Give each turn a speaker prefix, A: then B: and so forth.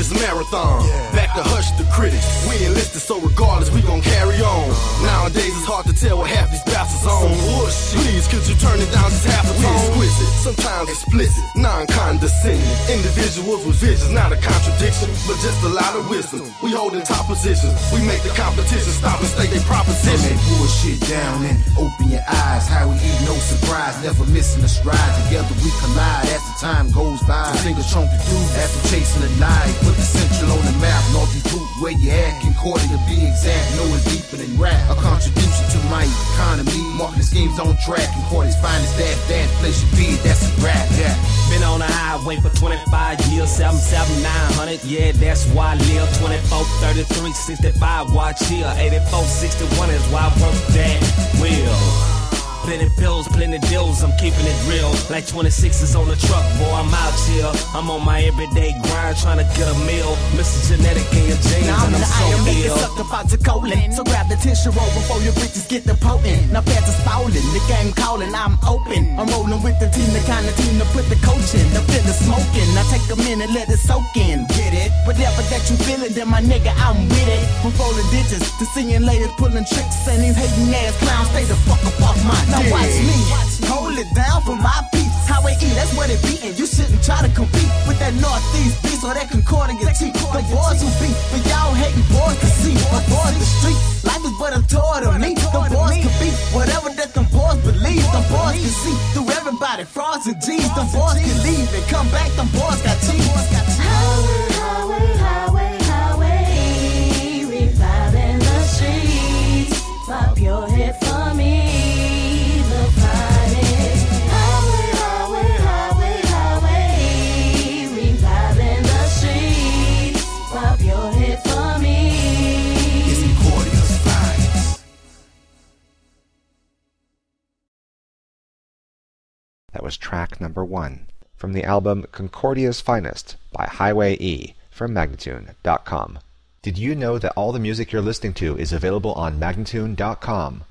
A: this marathon. Back to hush the critics. We enlisted, so regardless, we gon' carry on. Nowadays it's hard to tell what half these bastards on. Please, could you turn it down just half a tone? Exquisite, sometimes explicit, non-condescending. Individuals with visions, not a contradiction, but just a lot of wisdom. We hold in top positions. We make the competition stop and state their proposition.
B: Turn that bullshit down and open your eyes. How we eat, no surprise, never missing a stride. Together we collide as the time goes by. Singers trunk the dudes after chasing the night. Put the central on the map, Northeast boot where you at. Concordia to be exact, know it's deeper than rap. A contribution to my economy, marketing schemes on track. Concordia's finest that inflation be, that's a rap. Yeah.
C: Been on the highway for 25 years, 779 900, yeah, that's why I live. 24, 33, 65, watch here. 84, 61 is why I work that wheel. Plenty pills, plenty deals, I'm keeping it real. Like 26 is on the truck, boy, I'm out here. I'm on my everyday grind, trying to get a meal. Mr. Genetic in your jeans,
D: now
C: and I'm so
D: ill.
C: ill.
D: Sucked about to colon, so grab the tissue roll before your bitches get the potent. Now fast is falling, the game calling, I'm open. I'm rolling with the team, the kind of team to put the coach in. The feel is smoking, now take a minute, let it soak in. Get it? Whatever that you feeling, then my nigga, I'm with it. From rolling digits to seeing ladies pulling tricks, and these hating ass clowns stay the fuck up off my dick. Now watch me, hold it down for my peace. Highway E, that's what it be, and you shouldn't try to compete with that Northeast beast or that Concordia T. The boys who beat, but y'all hating boys can see. Avoid the street, life is but a tour to me. The boys can be whatever that them boys believe. Them boys can see through everybody, frauds and G's. Them boys can leave and come back, them boys got teeth.
E: Highway, highway, highway, reviving the streets. Pop your head for me.
F: That was track number 1 from the album Concordia's Finest by Highway E from Magnatune.com. Did you know that all the music you're listening to is available on Magnatune.com?